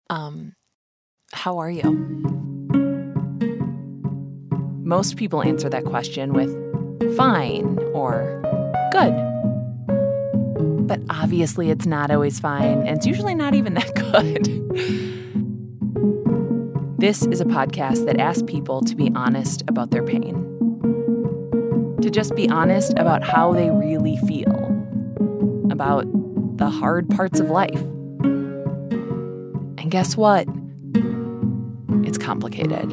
How are you? Most people answer that question with fine or good. But obviously it's not always fine, and it's usually not even that good. This is a podcast that asks people to be honest about their pain. To just be honest about how they really feel. About the hard parts of life. And guess what? It's complicated.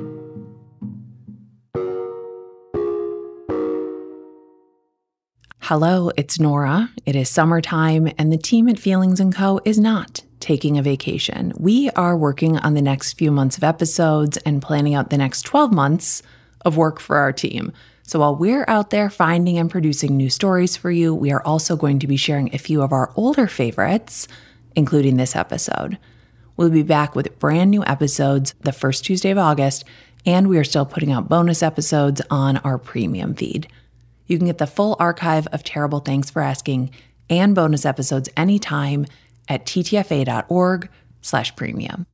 Hello, it's Nora. It is summertime, and the team at Feelings & Co. is not taking a vacation. We are working on the next few months of episodes and planning out the next 12 months of work for our team. So while we're out there finding and producing new stories for you, we are also going to be sharing a few of our older favorites, including this episode. We'll be back with brand new episodes the first Tuesday of August, and we are still putting out bonus episodes on our premium feed. You can get the full archive of Terrible Thanks for Asking and bonus episodes anytime at ttfa.org/premium.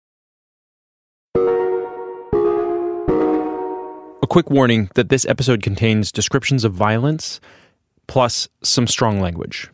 A quick warning that this episode contains descriptions of violence, plus some strong language.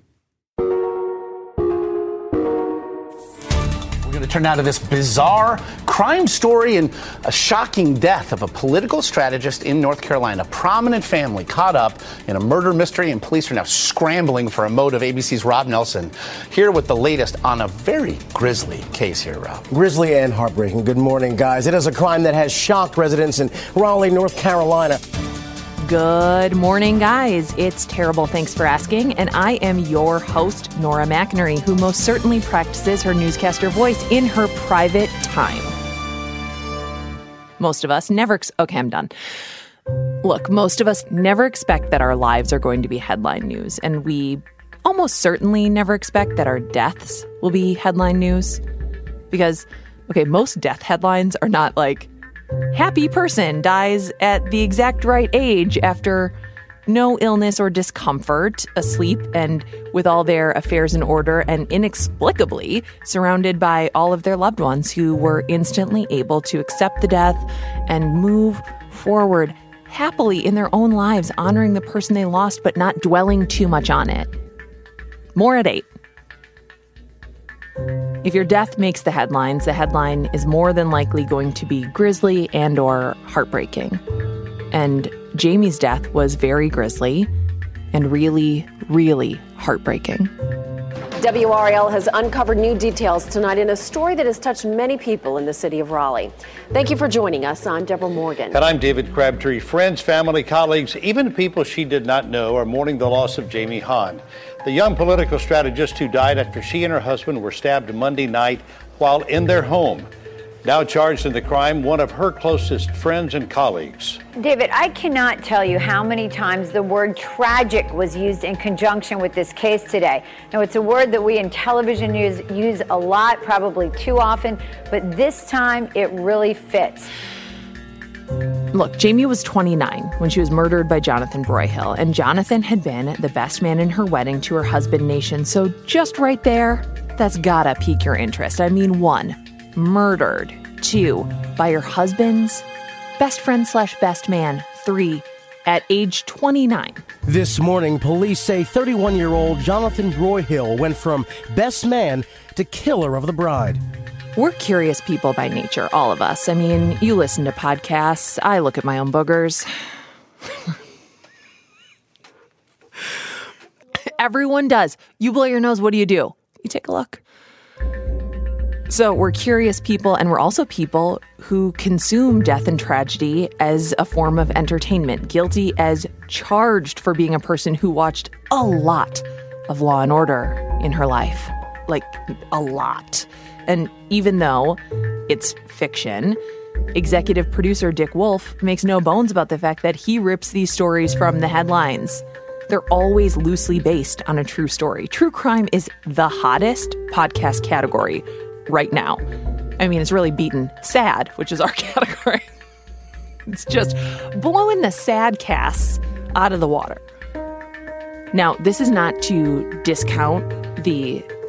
We're going to turn now to this bizarre crime story and a shocking death of a political strategist in North Carolina. A prominent family caught up in a murder mystery, and police are now scrambling for a motive. ABC's Rob Nelson here with the latest on a very grisly case here, Rob. Grisly and heartbreaking. Good morning, guys. It is a crime that has shocked residents in Raleigh, North Carolina. Good morning, guys. It's Terrible Thanks for Asking, and I am your host, Nora McInerney, who most certainly practices her newscaster voice in her private time. Most of us never... Okay, I'm done. Look, most of us never expect that our lives are going to be headline news, and we almost certainly never expect that our deaths will be headline news. Because, okay, most death headlines are not like, happy person dies at the exact right age after no illness or discomfort, asleep and with all their affairs in order and inexplicably surrounded by all of their loved ones who were instantly able to accept the death and move forward happily in their own lives, honoring the person they lost but not dwelling too much on it. More at 8. If your death makes the headlines, the headline is more than likely going to be grisly and or heartbreaking. And Jamie's death was very grisly and really, really heartbreaking. WRAL has uncovered new details tonight in a story that has touched many people in the city of Raleigh. Thank you for joining us. I'm Deborah Morgan. And I'm David Crabtree. Friends, family, colleagues, even people she did not know are mourning the loss of Jamie Hahn, the young political strategist who died after she and her husband were stabbed Monday night while in their home. Now charged in the crime, one of her closest friends and colleagues. David, I cannot tell you how many times the word tragic was used in conjunction with this case today. Now, it's a word that we in television use a lot, probably too often, but this time it really fits. Look, Jamie was 29 when she was murdered by Jonathan Broyhill, and Jonathan had been the best man in her wedding to her husband, Nation. So just right there, that's gotta pique your interest. I mean, 1, murdered. 2, by her husband's best friend / best man. 3, at age 29. This morning, police say 31-year-old Jonathan Broyhill went from best man to killer of the bride. We're curious people by nature, all of us. I mean, you listen to podcasts. I look at my own boogers. Everyone does. You blow your nose, what do? You take a look. So we're curious people, and we're also people who consume death and tragedy as a form of entertainment, guilty as charged for being a person who watched a lot of Law & Order in her life. Like, a lot. And even though it's fiction, executive producer Dick Wolf makes no bones about the fact that he rips these stories from the headlines. They're always loosely based on a true story. True crime is the hottest podcast category right now. I mean, it's really beaten sad, which is our category. It's just blowing the sad casts out of the water. Now, this is not to discount the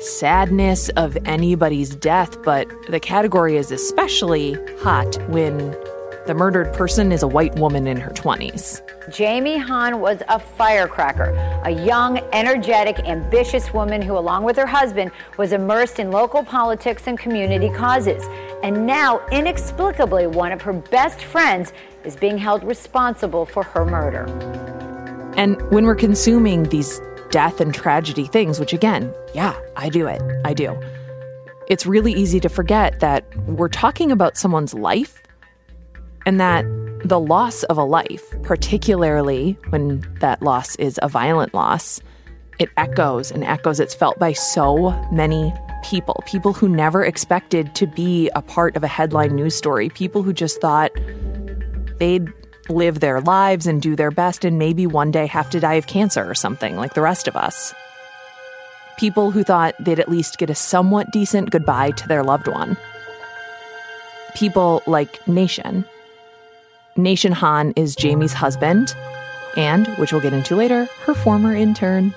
sadness of anybody's death, but the category is especially hot when the murdered person is a white woman in her 20s. Jamie Hahn was a firecracker, a young, energetic, ambitious woman who, along with her husband, was immersed in local politics and community causes. And now, inexplicably, one of her best friends is being held responsible for her murder. And when we're consuming these death and tragedy things, which again, yeah, I do it. I do. It's really easy to forget that we're talking about someone's life and that the loss of a life, particularly when that loss is a violent loss, it echoes and echoes. It's felt by so many people who never expected to be a part of a headline news story, people who just thought they'd live their lives and do their best and maybe one day have to die of cancer or something like the rest of us. People who thought they'd at least get a somewhat decent goodbye to their loved one. People like Nation. Nation Hahn is Jamie's husband and, which we'll get into later, her former intern.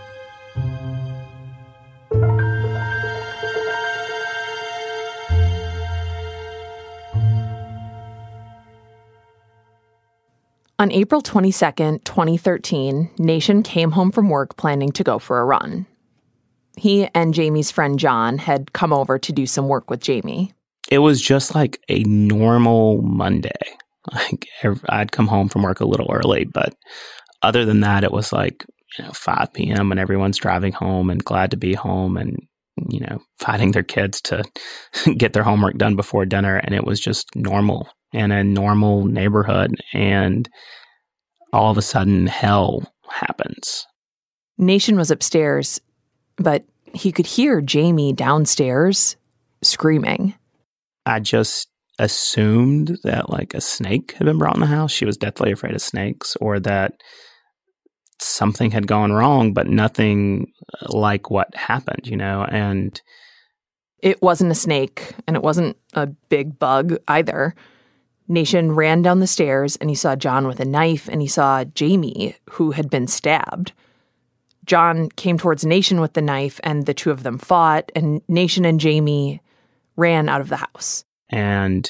On April 22nd, 2013, Nation came home from work planning to go for a run. He and Jamie's friend John had come over to do some work with Jamie. It was just like a normal Monday. Like I'd come home from work a little early, but other than that, it was like, 5 p.m. and everyone's driving home and glad to be home and, fighting their kids to get their homework done before dinner. And it was just normal in a normal neighborhood. And all of a sudden, hell happens. Nation was upstairs, but he could hear Jamie downstairs screaming. I just assumed that like a snake had been brought in the house. She was deathly afraid of snakes, or that something had gone wrong, but nothing like what happened, and it wasn't a snake and it wasn't a big bug either. Nation ran down the stairs and he saw John with a knife and he saw Jamie, who had been stabbed. John came towards Nation with the knife and the two of them fought, and Nation and Jamie ran out of the house. And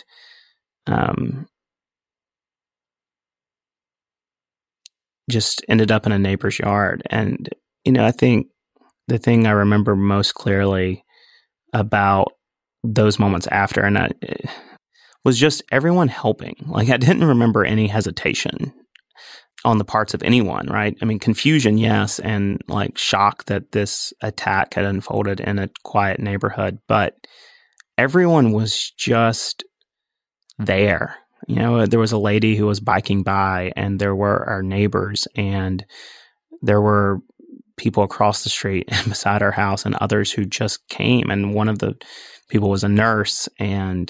just ended up in a neighbor's yard. And, I think the thing I remember most clearly about those moments after, and was just everyone helping. Like, I didn't remember any hesitation on the parts of anyone, right? I mean, confusion, yes, and like shock that this attack had unfolded in a quiet neighborhood, but everyone was just there. There was a lady who was biking by, and there were our neighbors, and there were people across the street and beside our house and others who just came. And one of the people was a nurse. And,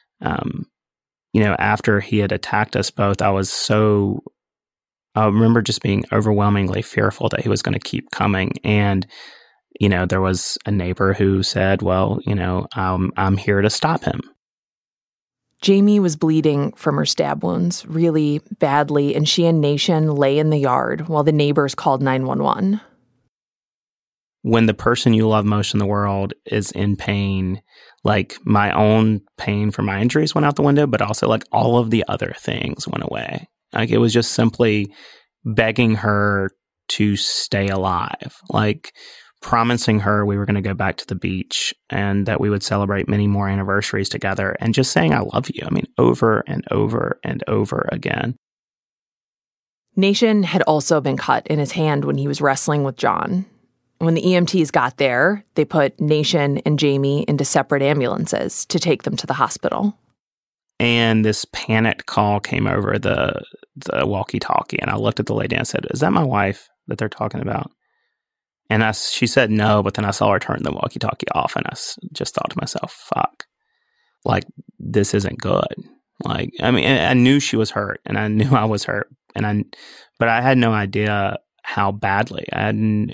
after he had attacked us both, I remember just being overwhelmingly fearful that he was going to keep coming. And, there was a neighbor who said, well, I'm here to stop him. Jamie was bleeding from her stab wounds really badly, and she and Nation lay in the yard while the neighbors called 911. When the person you love most in the world is in pain, like my own pain from my injuries went out the window, but also like all of the other things went away. Like it was just simply begging her to stay alive, like promising her we were going to go back to the beach and that we would celebrate many more anniversaries together, and just saying, I love you. I mean, over and over and over again. Nation had also been cut in his hand when he was wrestling with John. When the EMTs got there, they put Nation and Jamie into separate ambulances to take them to the hospital. And this panicked call came over the walkie-talkie, and I looked at the lady and I said, is that my wife that they're talking about? And she said no, but then I saw her turn the walkie-talkie off, and I just thought to myself, fuck, like, this isn't good. Like, I mean, I knew she was hurt, and I knew I was hurt, but I had no idea how badly. And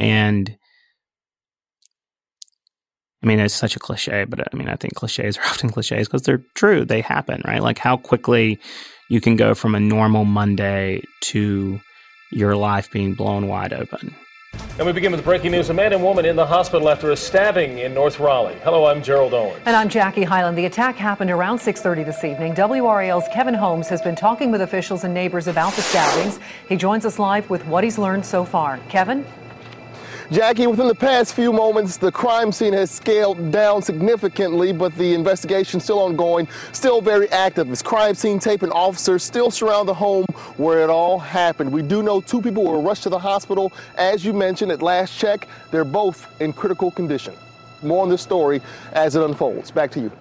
I mean, it's such a cliche, but I mean, I think cliches are often cliches because they're true. They happen, right? Like how quickly you can go from a normal Monday to your life being blown wide open. And we begin with breaking news. A man and woman in the hospital after a stabbing in North Raleigh. Hello, I'm Gerald Owens. And I'm Jackie Hyland. The attack happened around 6:30 this evening. WRAL's Kevin Holmes has been talking with officials and neighbors about the stabbings. He joins us live with what he's learned so far. Kevin? Jackie, within the past few moments, the crime scene has scaled down significantly, but the investigation still ongoing, still very active. As crime scene tape and officers still surround the home where it all happened. We do know 2 people were rushed to the hospital. As you mentioned, at last check, they're both in critical condition. More on this story as it unfolds. Back to you.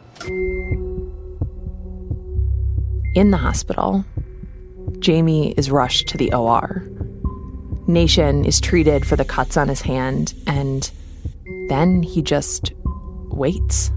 In the hospital, Jamie is rushed to the OR. Nation is treated for the cuts on his hand, and then he just waits.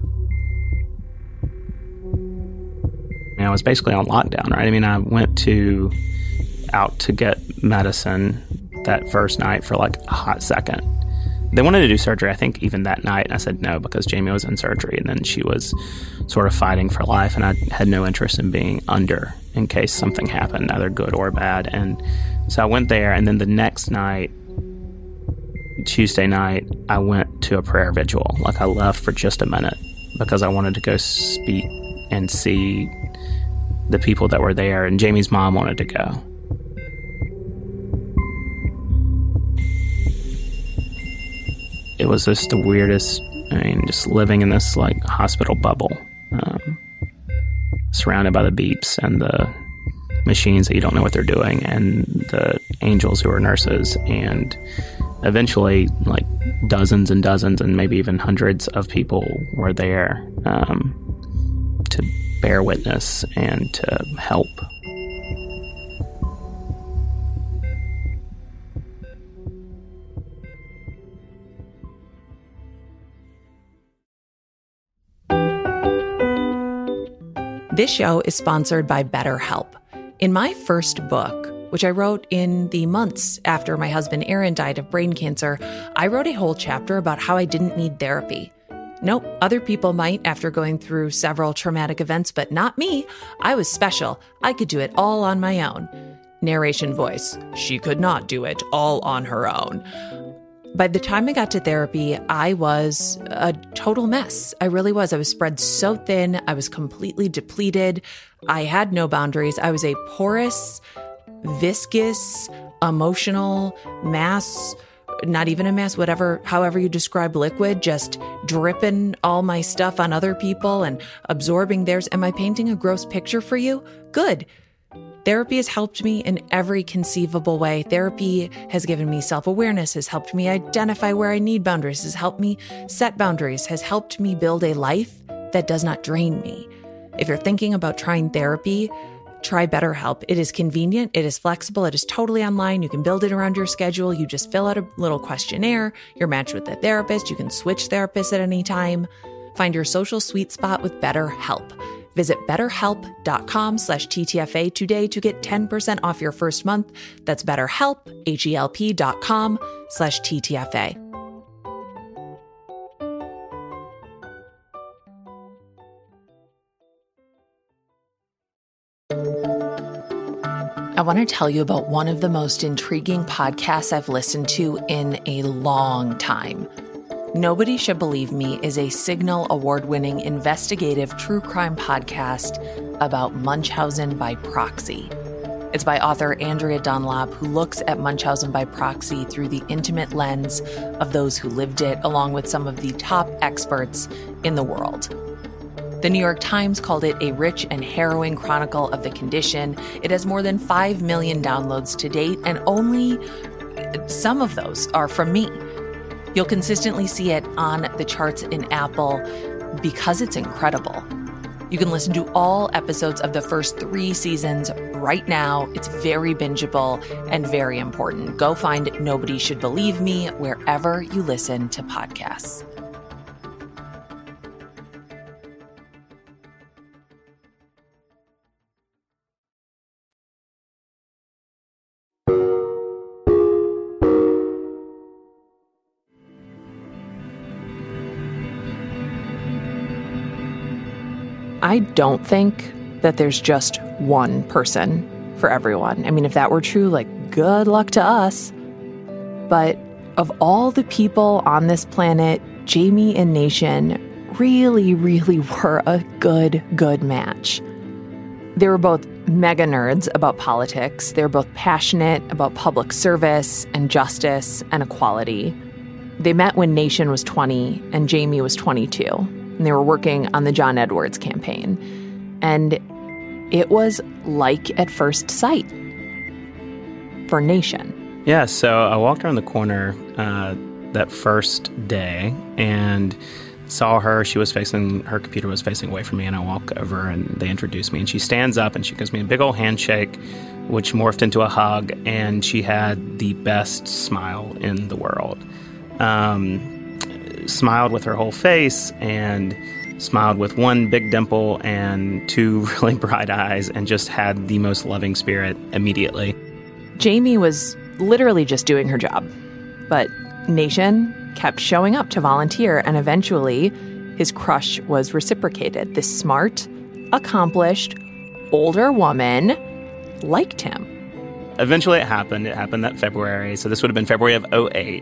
I was basically on lockdown, right? I mean, I went out to get medicine that first night for like a hot second. They wanted to do surgery, I think, even that night. I said no because Jamie was in surgery, and then she was sort of fighting for life, and I had no interest in being under in case something happened, either good or bad. And so I went there, and then the next night, Tuesday night, I went to a prayer vigil. Like, I left for just a minute because I wanted to go speak and see the people that were there, and Jamie's mom wanted to go. It was just the weirdest, just living in this, like, hospital bubble, surrounded by the beeps and the machines that you don't know what they're doing, and the angels who are nurses, and eventually, like, dozens and dozens and maybe even hundreds of people were there to bear witness and to help. This show is sponsored by BetterHelp. In my first book, which I wrote in the months after my husband Aaron died of brain cancer, I wrote a whole chapter about how I didn't need therapy. Nope, other people might after going through several traumatic events, but not me. I was special. I could do it all on my own. Narration voice, she could not do it all on her own. By the time I got to therapy, I was a total mess. I really was. I was spread so thin. I was completely depleted. I had no boundaries. I was a porous, viscous, emotional mass, not even a mess, however you describe liquid, just dripping all my stuff on other people and absorbing theirs. Am I painting a gross picture for you? Good. Therapy has helped me in every conceivable way. Therapy has given me self-awareness, has helped me identify where I need boundaries, has helped me set boundaries, has helped me build a life that does not drain me. If you're thinking about trying therapy, try BetterHelp. It is convenient, it is flexible, it is totally online. You can build it around your schedule. You just fill out a little questionnaire. You're matched with a therapist. You can switch therapists at any time. Find your social sweet spot with BetterHelp. Visit betterhelp.com/TTFA today to get 10% off your first month. That's BetterHelp, HELP.com/TTFA. I want to tell you about one of the most intriguing podcasts I've listened to in a long time. Nobody Should Believe Me is a Signal award-winning investigative true crime podcast about Munchausen by proxy. It's by author Andrea Dunlop, who looks at Munchausen by proxy through the intimate lens of those who lived it, along with some of the top experts in the world. The New York Times called it a rich and harrowing chronicle of the condition. It has more than 5 million downloads to date, and only some of those are from me. You'll consistently see it on the charts in Apple because it's incredible. You can listen to all episodes of the first 3 seasons right now. It's very bingeable and very important. Go find Nobody Should Believe Me wherever you listen to podcasts. I don't think that there's just one person for everyone. I mean, if that were true, like, good luck to us. But of all the people on this planet, Jamie and Nation really, really were a good match. They were both mega nerds about politics. They were both passionate about public service and justice and equality. They met when Nation was 20 and Jamie was 22, and they were working on the John Edwards campaign. And it was like at first sight for Nation. Yeah, so I walked around the corner that first day and saw her. Her computer was facing away from me, and I walk over and they introduced me, and she stands up and she gives me a big old handshake, which morphed into a hug, and she had the best smile in the world. Smiled with her whole face and smiled with one big dimple and two really bright eyes, and just had the most loving spirit immediately. Jamie was literally just doing her job, but Nation kept showing up to volunteer, and eventually his crush was reciprocated. This smart, accomplished, older woman liked him. Eventually it happened. It happened that February. So this would have been February of 2008.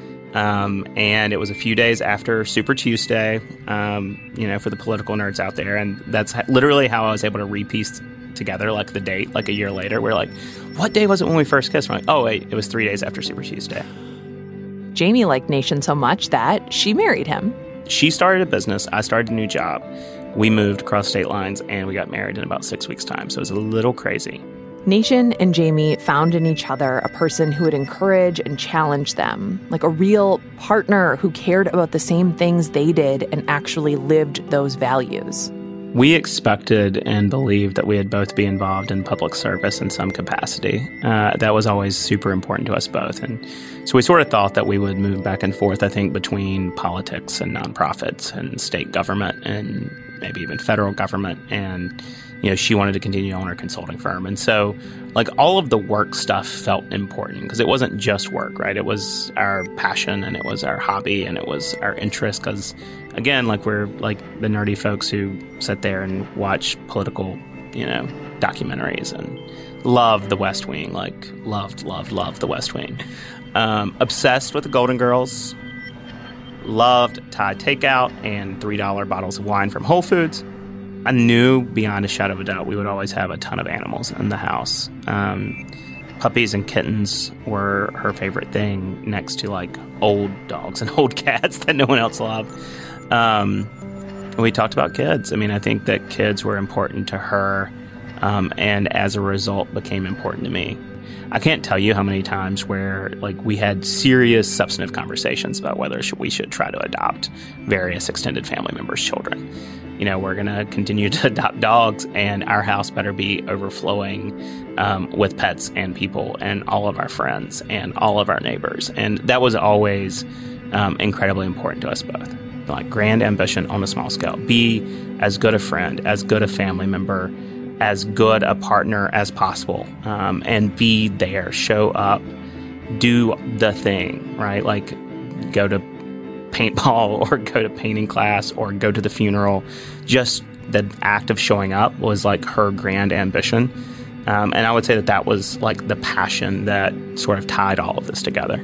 And it was a few days after Super Tuesday, for the political nerds out there. And that's literally how I was able to repiece together, like, the date, like, a year later. We're like, what day was it when we first kissed? We're like, oh, wait, it was 3 days after Super Tuesday. Jamie liked Nation so much that she married him. She started a business. I started a new job. We moved across state lines, and we got married in about 6 weeks' time. So it was a little crazy. Nation and Jamie found in each other a person who would encourage and challenge them, like a real partner who cared about the same things they did and actually lived those values. We expected and believed that we would both be involved in public service in some capacity. That was always super important to us both. And so we sort of thought that we would move back and forth, I think, between politics and nonprofits and state government and maybe even federal government. And, she wanted to continue on her consulting firm. And so, like, all of the work stuff felt important because it wasn't just work, right? It was our passion, and it was our hobby, and it was our interest because, again, like, we're like the nerdy folks who sit there and watch political, documentaries and love The West Wing, like, loved The West Wing. Obsessed with the Golden Girls, loved Thai takeout and $3 bottles of wine from Whole Foods. I knew beyond a shadow of a doubt we would always have a ton of animals in the house. Puppies and kittens were her favorite thing next to, like, old dogs and old cats that no one else loved. We talked about kids. I mean, I think that kids were important to her, and as a result became important to me. I can't tell you how many times where, like, we had serious substantive conversations about whether we should try to adopt various extended family members' children. We're going to continue to adopt dogs, and our house better be overflowing with pets and people and all of our friends and all of our neighbors. And that was always incredibly important to us both. Like, grand ambition on a small scale. Be as good a friend, as good a family member, as good a partner as possible, and be there, show up, do the thing, right? Like, go to paintball or go to painting class or go to the funeral. Just the act of showing up was, like, her grand ambition. And I would say that was, like, the passion that sort of tied all of this together.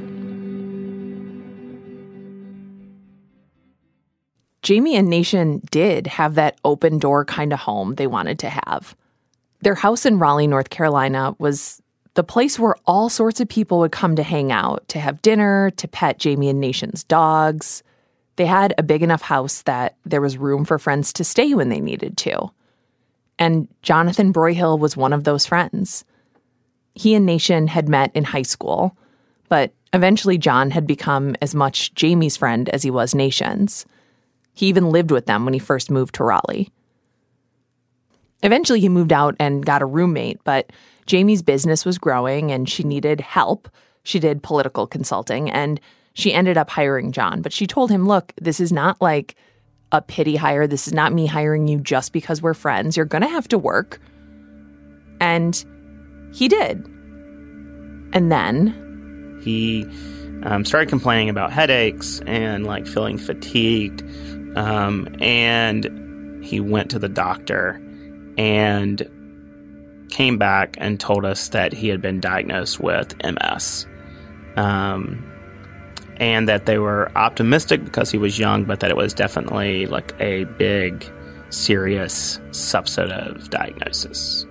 Jamie and Nation did have that open door kind of home they wanted to have. Their house in Raleigh, North Carolina was the place where all sorts of people would come to hang out, to have dinner, to pet Jamie and Nation's dogs. They had a big enough house that there was room for friends to stay when they needed to. And Jonathan Broyhill was one of those friends. He and Nation had met in high school, but eventually John had become as much Jamie's friend as he was Nation's. He even lived with them when he first moved to Raleigh. Eventually he moved out and got a roommate, but Jamie's business was growing and she needed help. She did political consulting, and she ended up hiring John. But she told him, look, this is not like a pity hire. This is not me hiring you just because we're friends. You're going to have to work. And he did. And then he started complaining about headaches and, like, feeling fatigued. And he went to the doctor and came back and told us that he had been diagnosed with MS. and that they were optimistic because he was young, but that it was definitely like a big, serious substantive diagnosis.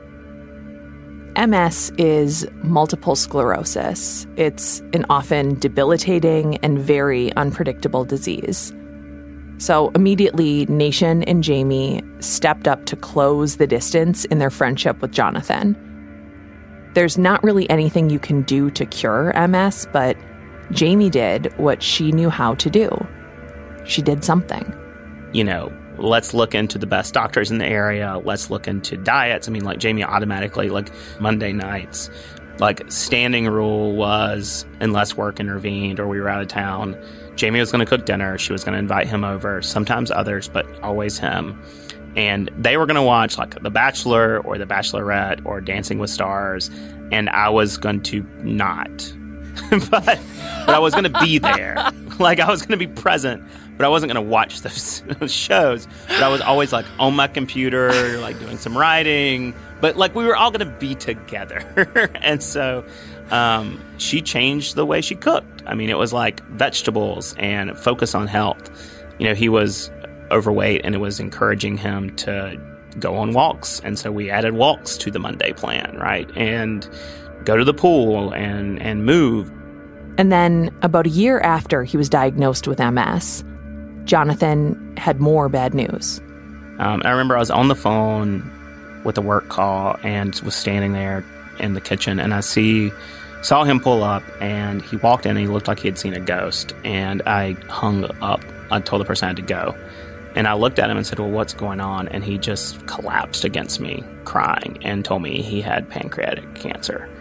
MS is multiple sclerosis. It's an often debilitating and very unpredictable disease. So immediately, Nation and Jamie stepped up to close the distance in their friendship with Jonathan. There's not really anything you can do to cure MS, but Jamie did what she knew how to do. She did something. You know, let's look into the best doctors in the area. Let's look into diets. I mean, like Jamie automatically, like Monday nights, like standing rule was unless work intervened or we were out of town, Jamie was going to cook dinner. She was going to invite him over, sometimes others, but always him. And they were going to watch like The Bachelor or The Bachelorette or Dancing with Stars. And I was going to not. but I was going to be there. Like I was going to be present, but I wasn't going to watch those shows. But I was always like on my computer, like doing some writing. But like we were all going to be together. And so she changed the way she cooked. I mean, it was like vegetables and focus on health. You know, he was overweight and it was encouraging him to go on walks. And so we added walks to the Monday plan, right? And go to the pool and move. And then about a year after he was diagnosed with MS, Jonathan had more bad news. I remember I was on the phone with a work call and was standing there in the kitchen, and I saw him pull up, and he walked in and he looked like he had seen a ghost. And I hung up. I told the person I had to go. And I looked at him and said, well, what's going on? And he just collapsed against me, crying, and told me he had pancreatic cancer.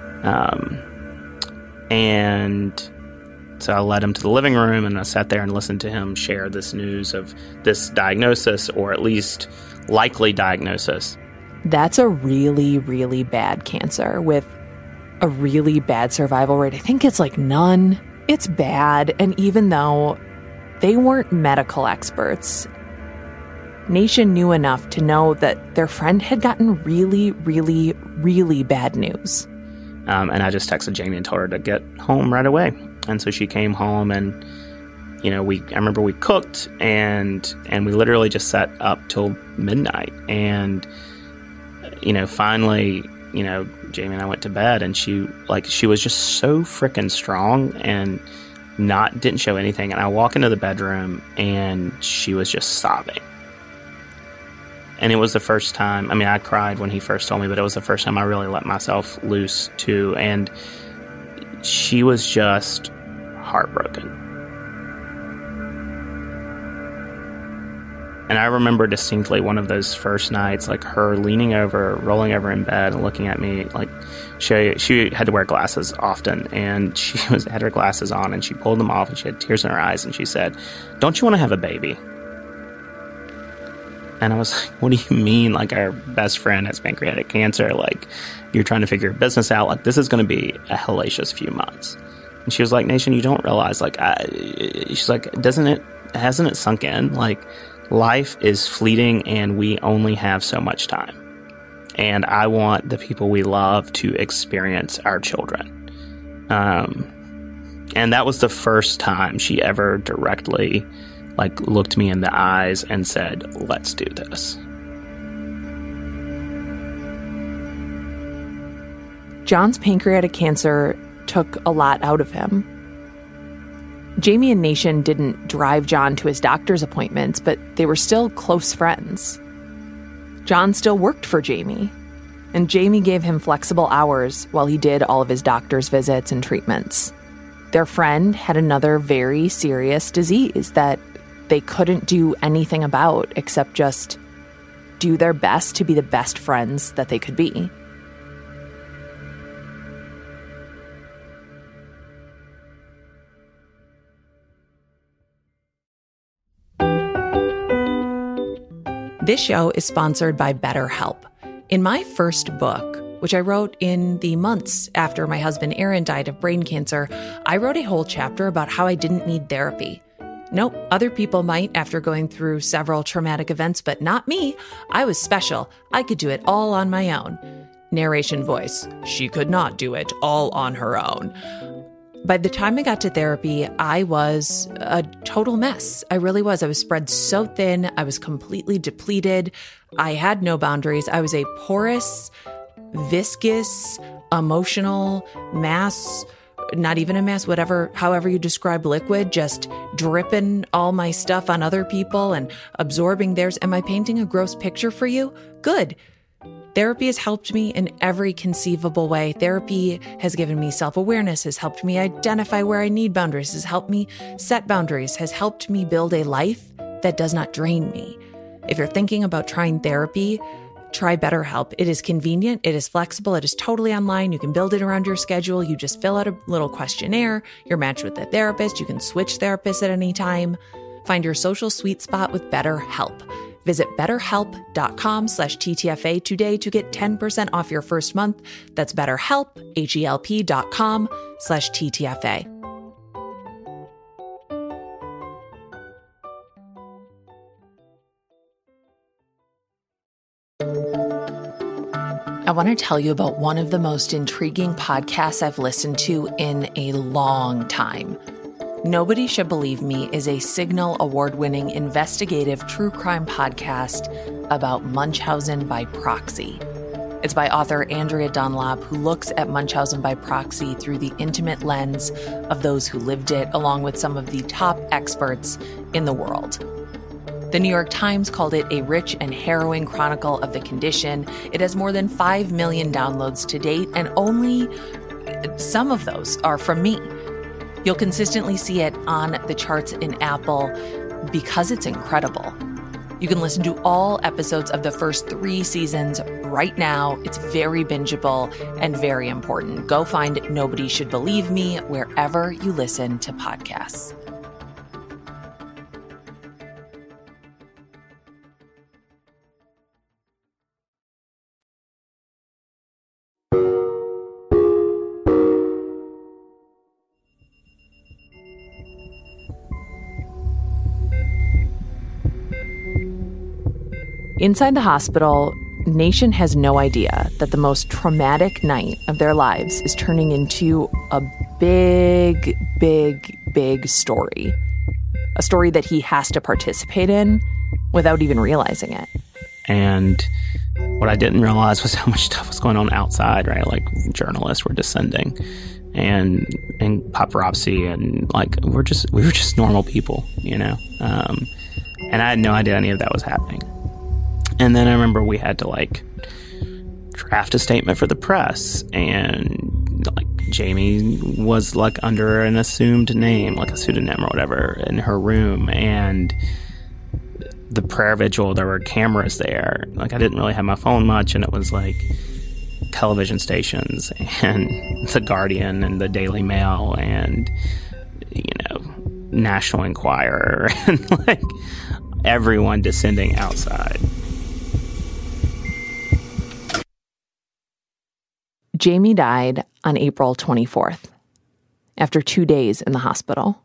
And so I led him to the living room, and I sat there and listened to him share this news of this diagnosis, or at least likely diagnosis. That's a really, really bad cancer with a really bad survival rate. I think it's like none. It's bad. And even though they weren't medical experts, Nation knew enough to know that their friend had gotten really, really, really bad news. And I just texted Jamie and told her to get home right away. And so she came home, and, you know, I remember we cooked and we literally just sat up till midnight. And, you know, finally, you know, Jamie and I went to bed, and she was just so freaking strong and didn't show anything. And I walk into the bedroom and she was just sobbing. And it was the first time, I mean, I cried when he first told me, but it was the first time I really let myself loose too. And she was just heartbroken. And I remember distinctly one of those first nights, like her leaning over, rolling over in bed and looking at me. Like she had to wear glasses often, and she had her glasses on, and she pulled them off, and she had tears in her eyes, and she said, "Don't you want to have a baby?" And I was like, what do you mean? Like, our best friend has pancreatic cancer. Like, you're trying to figure your business out. Like, this is going to be a hellacious few months. And she was like, Nation, you don't realize, like, she's like, hasn't it sunk in? Like, life is fleeting and we only have so much time. And I want the people we love to experience our children. And that was the first time she ever directly looked me in the eyes and said, let's do this. John's pancreatic cancer took a lot out of him. Jamie and Nation didn't drive John to his doctor's appointments, but they were still close friends. John still worked for Jamie, and Jamie gave him flexible hours while he did all of his doctor's visits and treatments. Their friend had another very serious disease that they couldn't do anything about except just do their best to be the best friends that they could be. This show is sponsored by BetterHelp. In my first book, which I wrote in the months after my husband Aaron died of brain cancer, I wrote a whole chapter about how I didn't need therapy. Nope, other people might after going through several traumatic events, but not me. I was special. I could do it all on my own. Narration voice, she could not do it all on her own. By the time I got to therapy, I was a total mess. I really was. I was spread so thin. I was completely depleted. I had no boundaries. I was a porous, viscous, emotional mass, not even a mass, whatever, however you describe liquid, just dripping all my stuff on other people and absorbing theirs. Am I painting a gross picture for you? Good. Therapy has helped me in every conceivable way. Therapy has given me self-awareness, has helped me identify where I need boundaries, has helped me set boundaries, has helped me build a life that does not drain me. If you're thinking about trying therapy, try BetterHelp. It is convenient. It is flexible. It is totally online. You can build it around your schedule. You just fill out a little questionnaire. You're matched with a therapist. You can switch therapists at any time. Find your social sweet spot with BetterHelp. Visit BetterHelp.com/TTFA today to get 10% off your first month. That's BetterHelp, HELP.com/TTFA. I want to tell you about one of the most intriguing podcasts I've listened to in a long time. Nobody Should Believe Me is a Signal award-winning investigative true crime podcast about Munchausen by proxy. It's by author Andrea Dunlop, who looks at Munchausen by proxy through the intimate lens of those who lived it, along with some of the top experts in the world. The New York Times called it a rich and harrowing chronicle of the condition. It has more than 5 million downloads to date, and only some of those are from me. You'll consistently see it on the charts in Apple because it's incredible. You can listen to all episodes of the first 3 seasons right now. It's very bingeable and very important. Go find Nobody Should Believe Me wherever you listen to podcasts. Inside the hospital, Nation has no idea that the most traumatic night of their lives is turning into a big, big, big story. A story that he has to participate in without even realizing it. And what I didn't realize was how much stuff was going on outside, right? Like, journalists were descending and paparazzi, and like, we were just normal people, you know? And I had no idea any of that was happening. And then I remember we had to like draft a statement for the press, and like Jamie was like under an assumed name, like a pseudonym or whatever, in her room. And the prayer vigil, there were cameras there. Like, I didn't really have my phone much, and it was like television stations and The Guardian and the Daily Mail and, you know, National Enquirer and like everyone descending outside. Jamie died on April 24th, after 2 days in the hospital.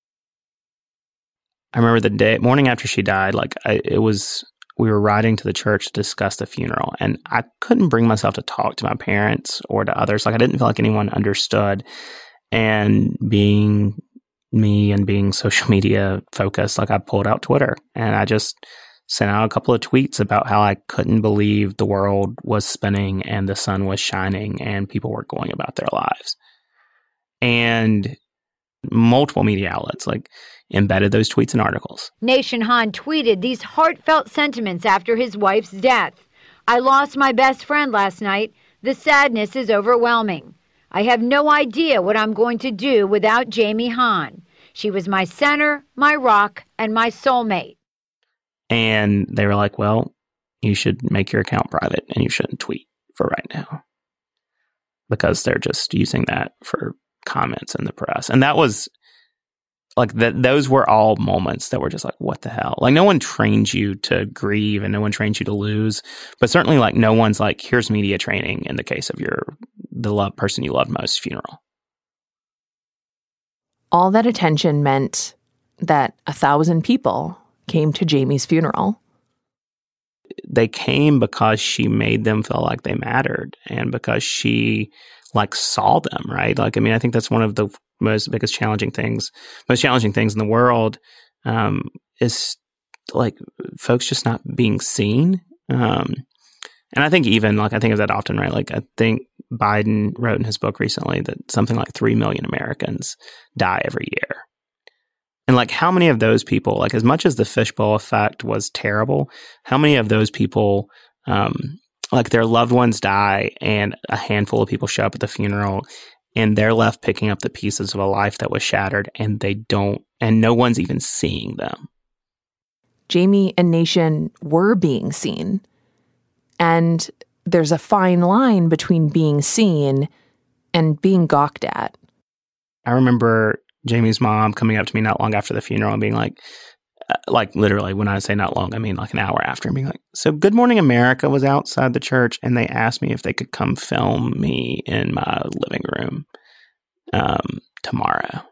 I remember the morning after she died, we were riding to the church to discuss the funeral, and I couldn't bring myself to talk to my parents or to others. Like, I didn't feel like anyone understood. And being me and being social media focused, like, I pulled out Twitter and I just sent out a couple of tweets about how I couldn't believe the world was spinning and the sun was shining and people were going about their lives. And multiple media outlets like embedded those tweets in articles. Nation Hahn tweeted these heartfelt sentiments after his wife's death. I lost my best friend last night. The sadness is overwhelming. I have no idea what I'm going to do without Jamie Hahn. She was my center, my rock, and my soulmate. And they were like, well, you should make your account private and you shouldn't tweet for right now, because they're just using that for comments in the press. And that was like, those were all moments that were just like, what the hell? Like, no one trains you to grieve and no one trains you to lose, but certainly like no one's like, here's media training in the case of the person you love most funeral. All that attention meant that 1,000 people came to Jamie's funeral. They came because she made them feel like they mattered and because she like saw them, right? Like, I mean, I think that's one of the biggest challenging things in the world is like folks just not being seen. And I think I think of that often, right? Like I think Biden wrote in his book recently that something like 3 million Americans die every year. And like how many of those people, like as much as the fishbowl effect was terrible, how many of those people, like their loved ones die and a handful of people show up at the funeral and they're left picking up the pieces of a life that was shattered and no one's even seeing them. Jamie and Nation were being seen. And there's a fine line between being seen and being gawked at. I remember Jamie's mom coming up to me not long after the funeral and being like literally, when I say not long, I mean like an hour after, and being like, so Good Morning America was outside the church and they asked me if they could come film me in my living room tomorrow.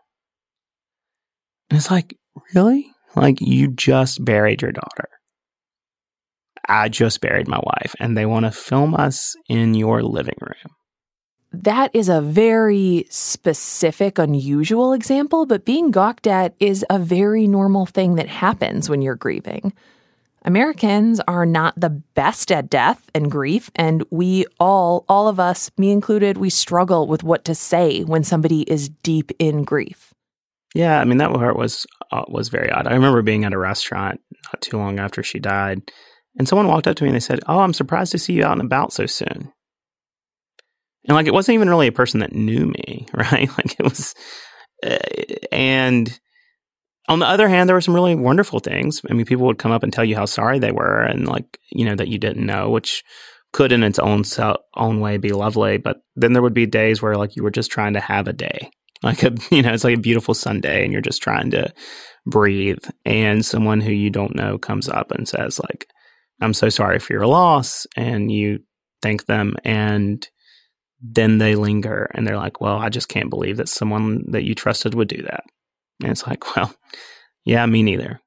And it's like, really? Like, you just buried your daughter. I just buried my wife, and they want to film us in your living room. That is a very specific, unusual example, but being gawked at is a very normal thing that happens when you're grieving. Americans are not the best at death and grief, and we all of us, me included, we struggle with what to say when somebody is deep in grief. Yeah, I mean, that part was very odd. I remember being at a restaurant not too long after she died, and someone walked up to me and they said, "Oh, I'm surprised to see you out and about so soon." And like, it wasn't even really a person that knew me, right? Like it was, and on the other hand, there were some really wonderful things. I mean, people would come up and tell you how sorry they were and like, you know, that you didn't know, which could in its own way be lovely. But then there would be days where like you were just trying to have a day. Like it's like a beautiful Sunday and you're just trying to breathe. And someone who you don't know comes up and says like, "I'm so sorry for your loss." And you thank them, and then they linger and they're like, "Well, I just can't believe that someone that you trusted would do that." And it's like, well, yeah, me neither.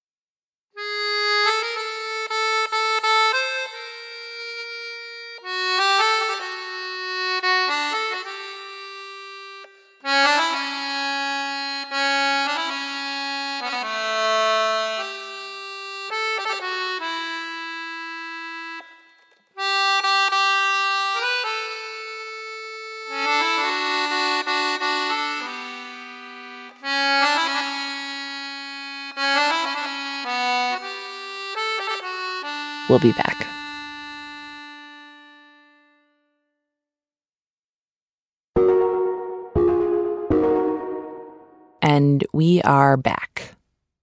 We'll be back. And we are back.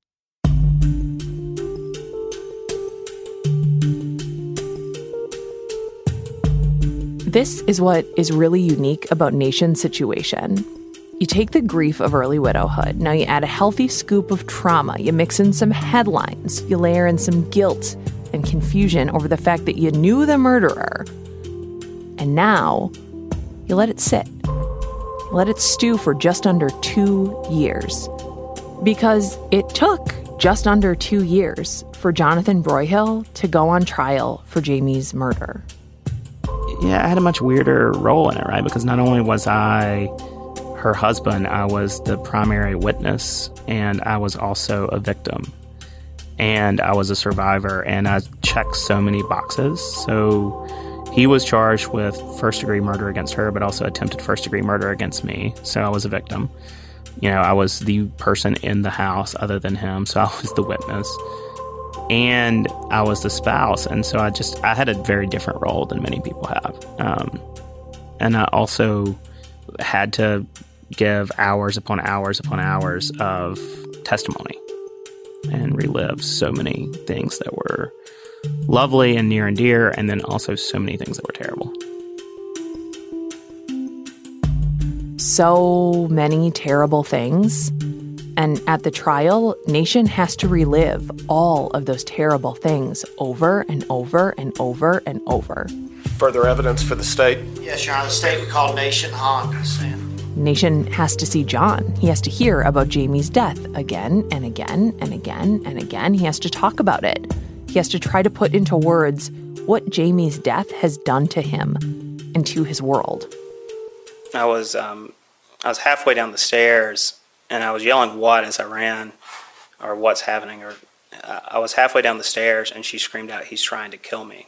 This is what is really unique about Nation's situation. You take the grief of early widowhood. Now you add a healthy scoop of trauma. You mix in some headlines. You layer in some guilt and confusion over the fact that you knew the murderer. And now you let it sit. Let it stew for just under 2 years. Because it took just under 2 years for Jonathan Broyhill to go on trial for Jamie's murder. Yeah, I had a much weirder role in it, right? Because not only was I her husband, I was the primary witness, and I was also a victim. And I was a survivor, and I checked so many boxes. So he was charged with first-degree murder against her, but also attempted first-degree murder against me. So I was a victim. You know, I was the person in the house other than him, so I was the witness. And I was the spouse, and so I had a very different role than many people have. And I also had to give hours upon hours upon hours of testimony and relive so many things that were lovely and near and dear, and then also so many things that were terrible. So many terrible things. And at the trial, Nation has to relive all of those terrible things over and over and over and over. Further evidence for the state? Yes, Your Honor. The state would call Nation on to stand. Nation has to see John. He has to hear about Jamie's death again and again and again and again. He has to talk about it. He has to try to put into words what Jamie's death has done to him and to his world. I was I was halfway down the stairs, and I was yelling "what" as I ran, or "what's happening," or I was halfway down the stairs, and she screamed out, "He's trying to kill me."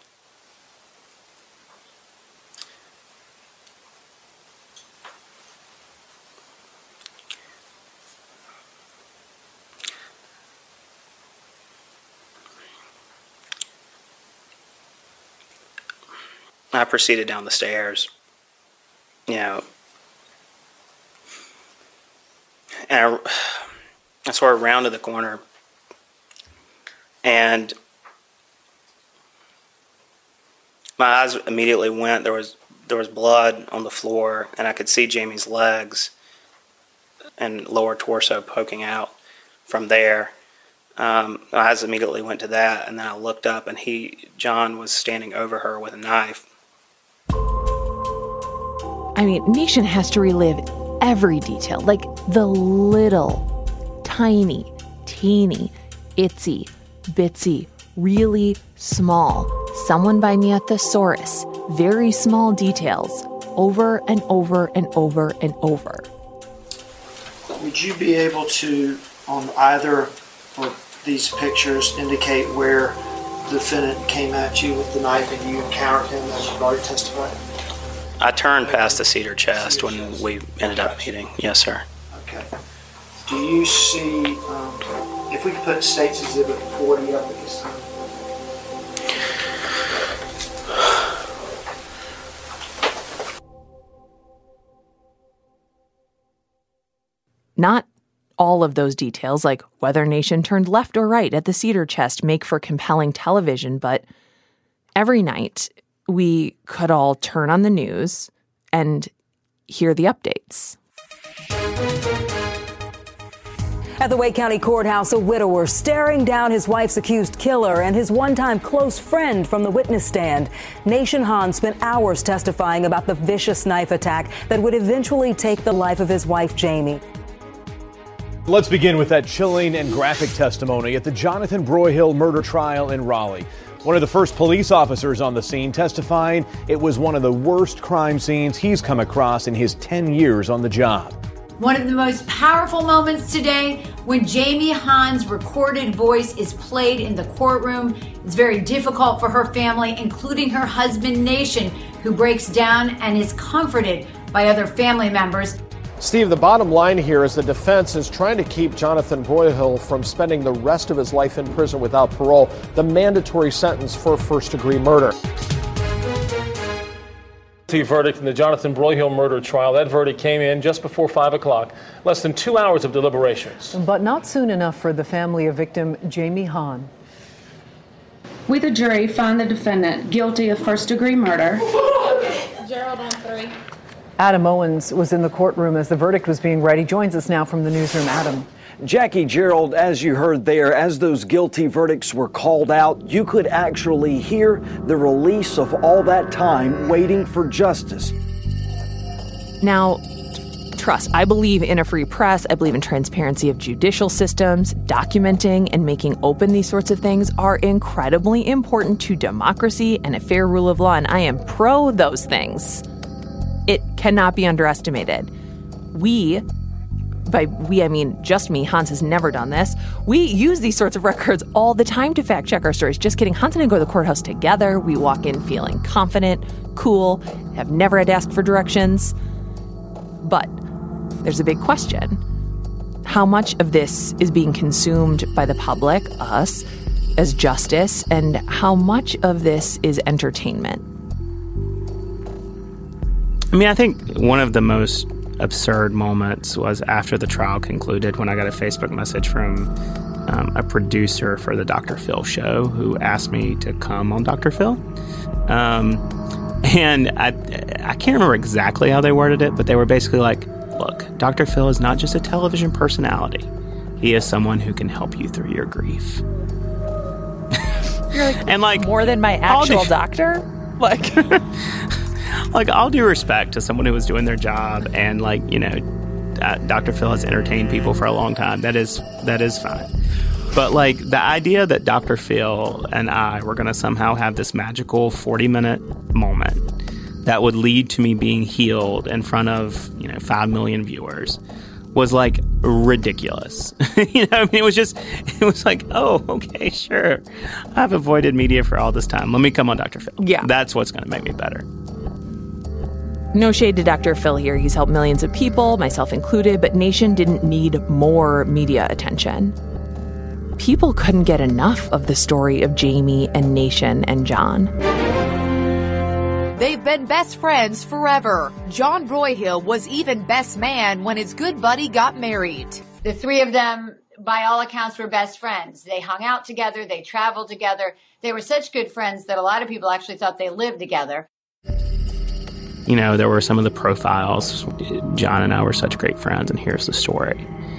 I proceeded down the stairs, and I sort of rounded the corner, and my eyes immediately went. There was blood on the floor, and I could see Jamie's legs and lower torso poking out from there. My eyes immediately went to that, and then I looked up, and John was standing over her with a knife. I mean, Nation has to relive every detail, like the little, tiny, teeny, itsy, bitsy, really small, someone by me a thesaurus, very small details, over and over and over and over. Would you be able to, on either of these pictures, indicate where the defendant came at you with the knife and you encountered him as you've already testified? I turned past the cedar chest when we ended up meeting. Yes, sir. Okay. Do you see, if we could put State's Exhibit 40 up at this time? Not all of those details, like whether Nation turned left or right at the cedar chest, make for compelling television, but every night we could all turn on the news and hear the updates. At the Wake County Courthouse, a widower staring down his wife's accused killer and his one-time close friend from the witness stand. Nation Hahn spent hours testifying about the vicious knife attack that would eventually take the life of his wife, Jamie. Let's begin with that chilling and graphic testimony at the Jonathan Broyhill murder trial in Raleigh. One of the first police officers on the scene testifying it was one of the worst crime scenes he's come across in his 10 years on the job. One of the most powerful moments today when Jamie Hahn's recorded voice is played in the courtroom. It's very difficult for her family, including her husband, Nation, who breaks down and is comforted by other family members. Steve, the bottom line here is the defense is trying to keep Jonathan Broyhill from spending the rest of his life in prison without parole, the mandatory sentence for first-degree murder. The verdict in the Jonathan Broyhill murder trial. That verdict came in just before 5 o'clock, less than 2 hours of deliberations. But not soon enough for the family of victim Jamie Hahn. We, the jury, find the defendant guilty of first-degree murder. Gerald on 3. Adam Owens was in the courtroom as the verdict was being read. He joins us now from the newsroom. Adam. Jackie, Gerald, as you heard there, as those guilty verdicts were called out, you could actually hear the release of all that time waiting for justice. Now, trust, I believe in a free press. I believe in transparency of judicial systems. Documenting and making open these sorts of things are incredibly important to democracy and a fair rule of law, and I am pro those things. It cannot be underestimated. By we, I mean just me, Hans has never done this. We use these sorts of records all the time to fact check our stories. Just kidding. Hans and I go to the courthouse together. We walk in feeling confident, cool, have never had to ask for directions. But there's a big question. How much of this is being consumed by the public, us, as justice, and how much of this is entertainment? I mean, I think one of the most absurd moments was after the trial concluded when I got a Facebook message from a producer for the Dr. Phil show who asked me to come on Dr. Phil. And I can't remember exactly how they worded it, but they were basically like, look, Dr. Phil is not just a television personality. He is someone who can help you through your grief. You're like, and like more than my actual doctor? Like... Like, all due respect to someone who was doing their job and, like, you know, Dr. Phil has entertained people for a long time. That is fine. But, like, the idea that Dr. Phil and I were going to somehow have this magical 40-minute moment that would lead to me being healed in front of, 5 million viewers was like ridiculous. It was like, oh, okay, sure. I've avoided media for all this time. Let me come on Dr. Phil. Yeah. That's what's going to make me better. No shade to Dr. Phil here. He's helped millions of people, myself included, but Nation didn't need more media attention. People couldn't get enough of the story of Jamie and Nation and John. They've been best friends forever. John Broyhill was even best man when his good buddy got married. The three of them, by all accounts, were best friends. They hung out together. They traveled together. They were such good friends that a lot of people actually thought they lived together. There were some of the profiles. John and I were such great friends, and here's the story.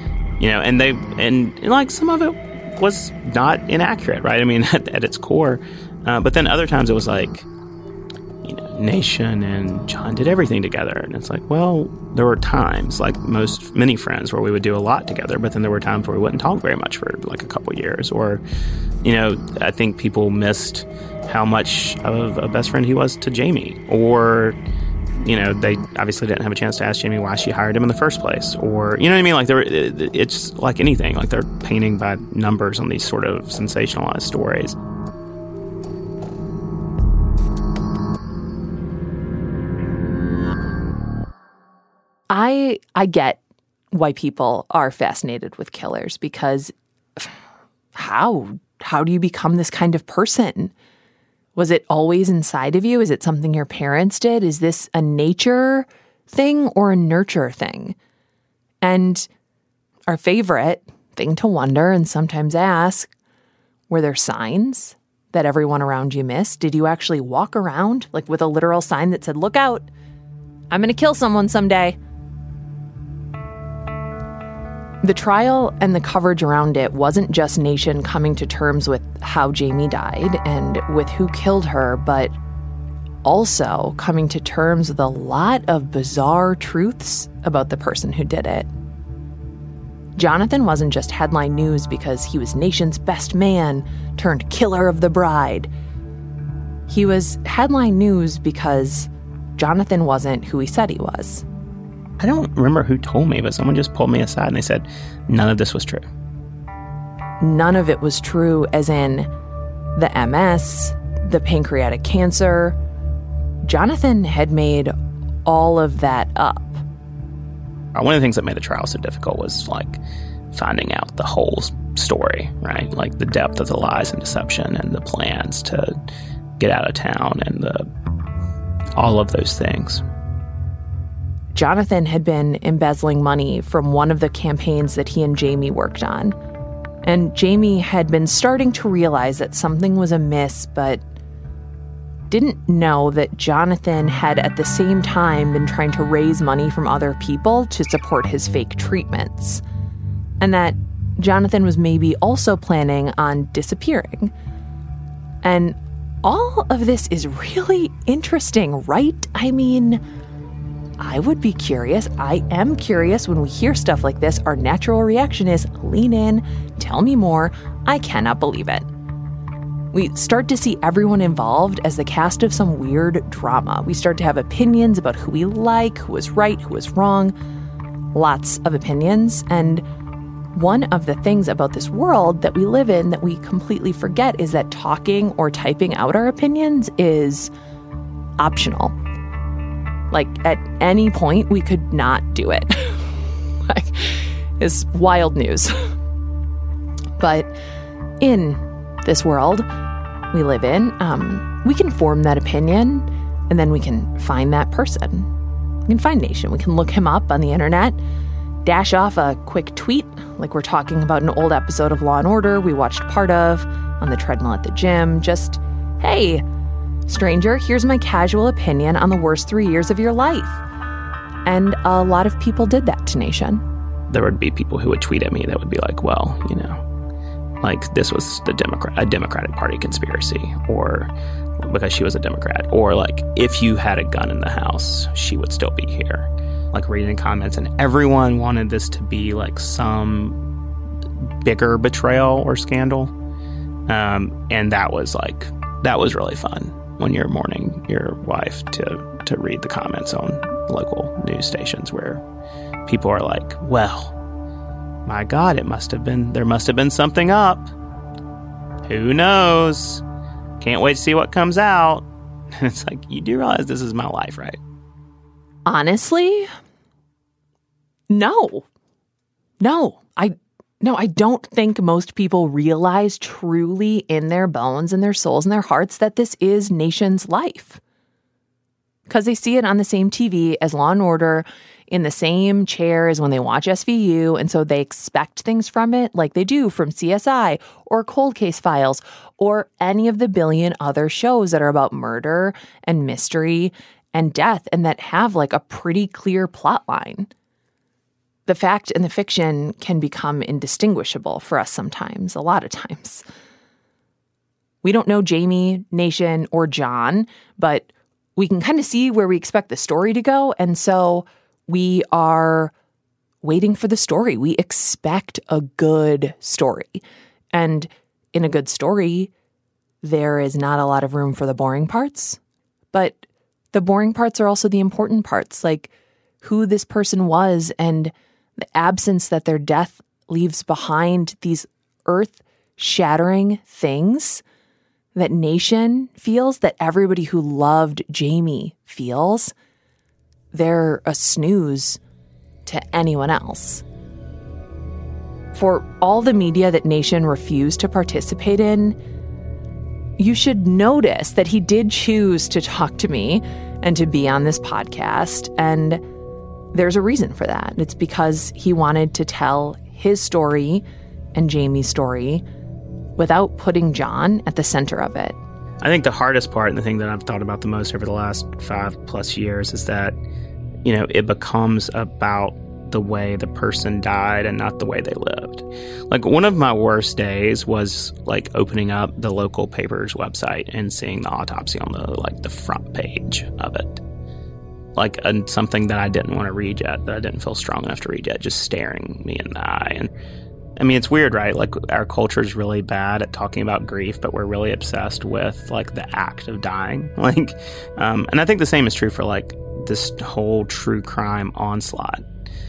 And some of it was not inaccurate, right? I mean, at its core. But then other times it was like, Nation and John did everything together. And it's like, well, there were times, like many friends, where we would do a lot together, but then there were times where we wouldn't talk very much for like a couple years. Or, I think people missed how much of a best friend he was to Jamie. Or, they obviously didn't have a chance to ask Jamie why she hired him in the first place. Or, you know what I mean? Like, it's like anything. Like, they're painting by numbers on these sort of sensationalized stories. I get why people are fascinated with killers, because how do you become this kind of person? Was it always inside of you? Is it something your parents did? Is this a nature thing or a nurture thing? And our favorite thing to wonder and sometimes ask, were there signs that everyone around you missed? Did you actually walk around like with a literal sign that said, "Look out, I'm going to kill someone someday"? The trial and the coverage around it wasn't just Nation coming to terms with how Jamie died and with who killed her, but also coming to terms with a lot of bizarre truths about the person who did it. Jonathan wasn't just headline news because he was Nation's best man turned killer of the bride. He was headline news because Jonathan wasn't who he said he was. I don't remember who told me, but someone just pulled me aside and they said, none of this was true. None of it was true, as in the MS, the pancreatic cancer. Jonathan had made all of that up. One of the things that made the trial so difficult was like finding out the whole story, right? Like the depth of the lies and deception and the plans to get out of town and all of those things. Jonathan had been embezzling money from one of the campaigns that he and Jamie worked on. And Jamie had been starting to realize that something was amiss, but didn't know that Jonathan had at the same time been trying to raise money from other people to support his fake treatments. And that Jonathan was maybe also planning on disappearing. And all of this is really interesting, right? I mean, I would be curious. I am curious when we hear stuff like this. Our natural reaction is lean in, tell me more. I cannot believe it. We start to see everyone involved as the cast of some weird drama. We start to have opinions about who we like, who was right, who was wrong. Lots of opinions. And one of the things about this world that we live in that we completely forget is that talking or typing out our opinions is optional. Like, at any point, we could not do it. Like, it's wild news. But in this world we live in, we can form that opinion, and then we can find that person. We can find Nation. We can look him up on the internet, dash off a quick tweet, like we're talking about an old episode of Law & Order we watched part of on the treadmill at the gym. Just, hey, stranger, here's my casual opinion on the worst 3 years of your life. And a lot of people did that to Nation. There would be people who would tweet at me that would be like, well, like this was a Democratic Party conspiracy, or because she was a Democrat, or like if you had a gun in the house, she would still be here. Like reading comments, and everyone wanted this to be like some bigger betrayal or scandal. And that was really fun. when you're mourning your wife to read the comments on local news stations where people are like, well, my God, there must have been something up. Who knows? Can't wait to see what comes out. And it's like, you do realize this is my life, right? Honestly, no. I don't think most people realize truly in their bones and their souls and their hearts that this is Nation's life. Because they see it on the same TV as Law and Order, in the same chair as when they watch SVU, and so they expect things from it like they do from CSI or Cold Case Files or any of the billion other shows that are about murder and mystery and death and that have like a pretty clear plot line. The fact and the fiction can become indistinguishable for us sometimes, a lot of times. We don't know Jamie, Nation, or John, but we can kind of see where we expect the story to go, and so we are waiting for the story. We expect a good story. And in a good story, there is not a lot of room for the boring parts, but the boring parts are also the important parts, like who this person was and the absence that their death leaves behind, these earth-shattering things that Nation feels, that everybody who loved Jamie feels. They're a snooze to anyone else. For all the media that Nation refused to participate in, you should notice that he did choose to talk to me and to be on this podcast, and there's a reason for that. It's because he wanted to tell his story and Jamie's story without putting John at the center of it. I think the hardest part and the thing that I've thought about the most over the last 5+ years is that, you know, it becomes about the way the person died and not the way they lived. Like, one of my worst days was like opening up the local paper's website and seeing the autopsy on the front page of it. Like something that I didn't want to read yet, that I didn't feel strong enough to read yet, just staring me in the eye. And I mean, it's weird, right? Like, our culture is really bad at talking about grief, but we're really obsessed with like the act of dying. Like, and I think the same is true for like this whole true crime onslaught.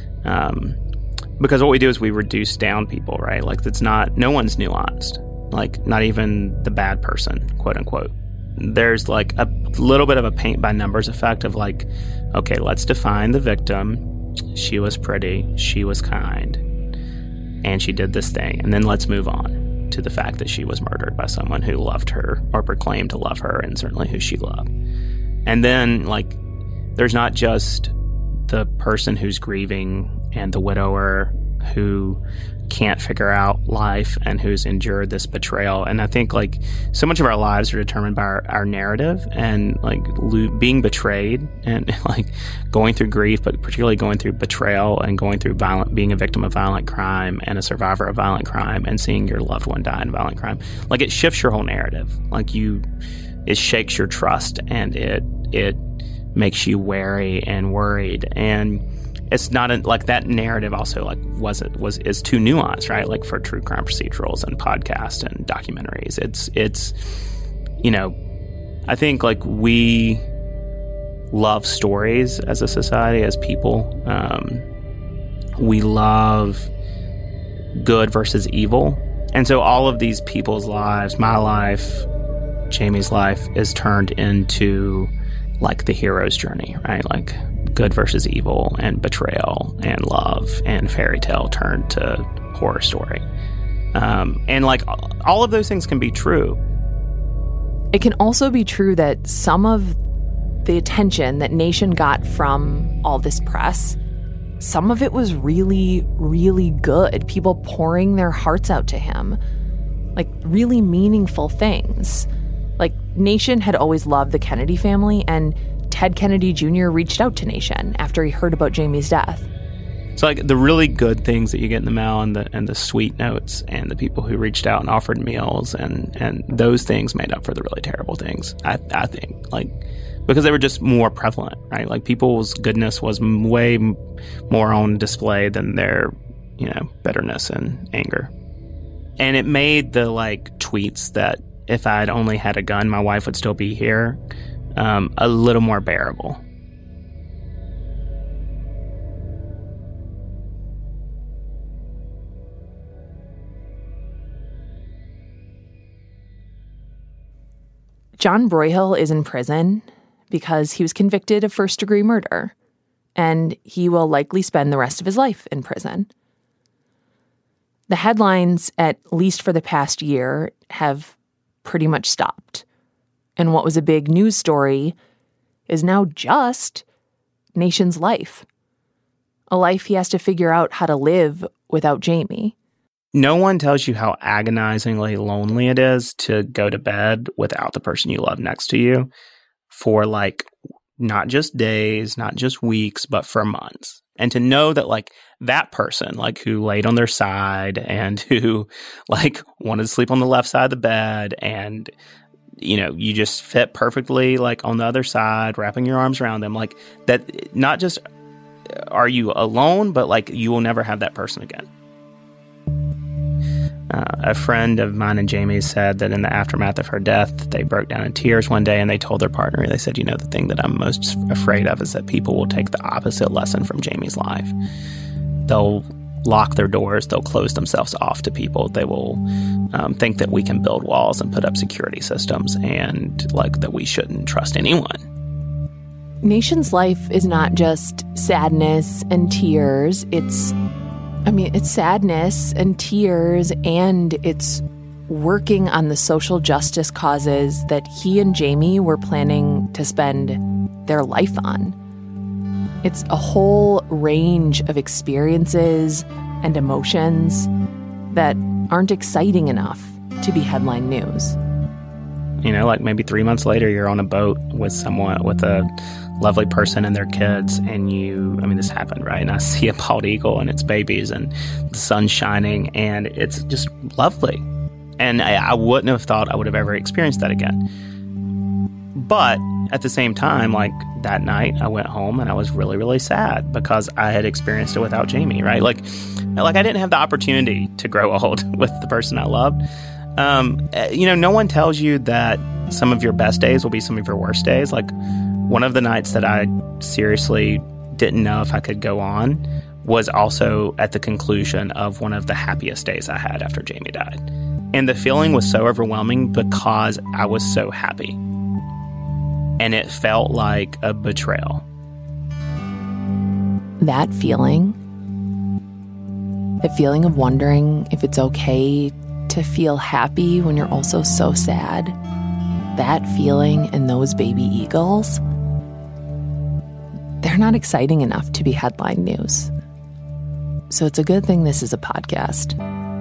Because what we do is we reduce down people, right? Like, no one's nuanced. Like, not even the bad person, quote unquote. There's like a little bit of a paint by numbers effect of like, okay, let's define the victim. She was pretty, she was kind, and she did this thing. And then let's move on to the fact that she was murdered by someone who loved her or proclaimed to love her, and certainly who she loved. And then, like, there's not just the person who's grieving and the widower who can't figure out life and who's endured this betrayal. And I think like so much of our lives are determined by our narrative, and like being betrayed and like going through grief, but particularly going through betrayal and going through being a victim of violent crime and a survivor of violent crime and seeing your loved one die in violent crime. Like, it shifts your whole narrative. Like, it shakes your trust, and it makes you wary and worried. And it's not like that narrative also like is too nuanced, right? Like, for true crime procedurals and podcasts and documentaries, it's you know, I think like we love stories as a society, as people. We love good versus evil, and so all of these people's lives, my life, Jamie's life, is turned into like the hero's journey, right? Like, good versus evil, and betrayal, and love, and fairy tale turned to horror story. And like, all of those things can be true. It can also be true that some of the attention that Nation got from all this press, some of it was really, really good. People pouring their hearts out to him, like really meaningful things. Like, Nation had always loved the Kennedy family, and Ted Kennedy Jr. reached out to Nation after he heard about Jamie's death. So like the really good things that you get in the mail, and the sweet notes, and the people who reached out and offered meals, and those things made up for the really terrible things, I think, like, because they were just more prevalent, right? Like, people's goodness was way more on display than their, you know, bitterness and anger. And it made the like tweets that if I'd only had a gun, my wife would still be here, a little more bearable. John Broyhill is in prison because he was convicted of first-degree murder, and he will likely spend the rest of his life in prison. The headlines, at least for the past year, have pretty much stopped. And what was a big news story is now just Nation's life. A life he has to figure out how to live without Jamie. No one tells you how agonizingly lonely it is to go to bed without the person you love next to you for like not just days, not just weeks, but for months. And to know that like that person like who laid on their side and who like wanted to sleep on the left side of the bed and you know, you just fit perfectly like on the other side, wrapping your arms around them, like that not just are you alone, but like you will never have that person again. A friend of mine and Jamie's said that in the aftermath of her death, they broke down in tears one day and they told their partner, they said, you know, the thing that I'm most afraid of is that people will take the opposite lesson from Jamie's life. They'll lock their doors. They'll close themselves off to people. They will think that we can build walls and put up security systems and like that we shouldn't trust anyone. Nation's life is not just sadness and tears. It's sadness and tears, and it's working on the social justice causes that he and Jamie were planning to spend their life on. It's a whole range of experiences and emotions that aren't exciting enough to be headline news. You know, like maybe 3 months later, you're on a boat with someone, with a lovely person and their kids, and this happened, right? And I see a bald eagle and its babies and the sun's shining, and it's just lovely. And I wouldn't have thought I would have ever experienced that again. But at the same time, like that night, I went home and I was really, really sad because I had experienced it without Jamie, right? Like I didn't have the opportunity to grow old with the person I loved. No one tells you that some of your best days will be some of your worst days. Like one of the nights that I seriously didn't know if I could go on was also at the conclusion of one of the happiest days I had after Jamie died. And the feeling was so overwhelming because I was so happy. And it felt like a betrayal. That feeling, the feeling of wondering if it's okay to feel happy when you're also so sad, that feeling and those baby eagles, they're not exciting enough to be headline news. So it's a good thing this is a podcast.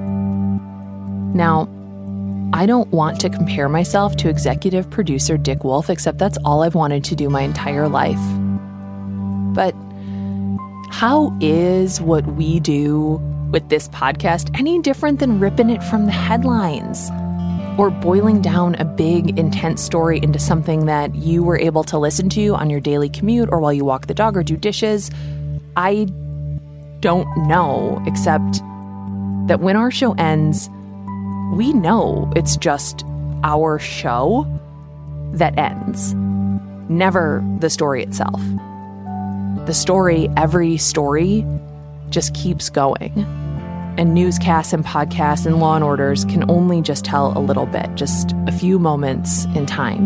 Now, I don't want to compare myself to executive producer Dick Wolf, except that's all I've wanted to do my entire life. But how is what we do with this podcast any different than ripping it from the headlines or boiling down a big, intense story into something that you were able to listen to on your daily commute or while you walk the dog or do dishes? I don't know, except that when our show ends, we know it's just our show that ends, never the story itself. The story, every story, just keeps going. And newscasts and podcasts and Law and Orders can only just tell a little bit, just a few moments in time.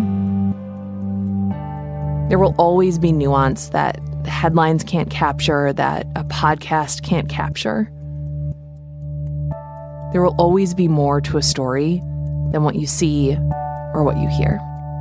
There will always be nuance that the headlines can't capture, that a podcast can't capture. There will always be more to a story than what you see or what you hear.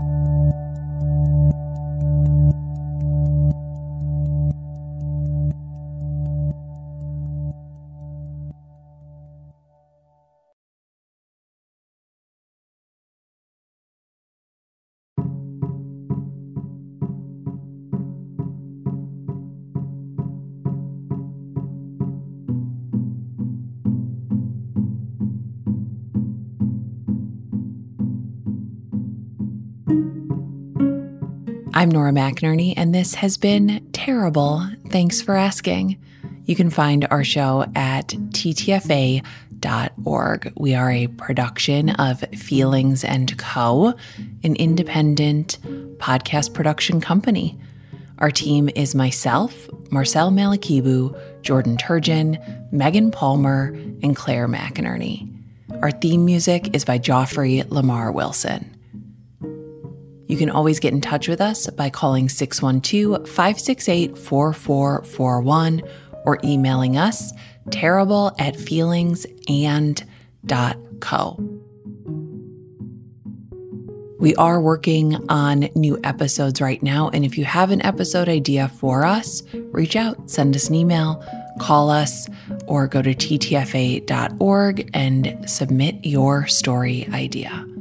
I'm Nora McInerney, and this has been Terrible. Thanks for asking. You can find our show at ttfa.com/terrible. feelings.org. We are a production of Feelings & Co., an independent podcast production company. Our team is myself, Marcel Malakibu, Jordan Turgeon, Megan Palmer, and Claire McInerney. Our theme music is by Joffrey Lamar Wilson. You can always get in touch with us by calling 612-568-4441 or emailing us terrible@feelingsand.co. We are working on new episodes right now, and if you have an episode idea for us, reach out, send us an email, call us, or go to ttfa.org and submit your story idea.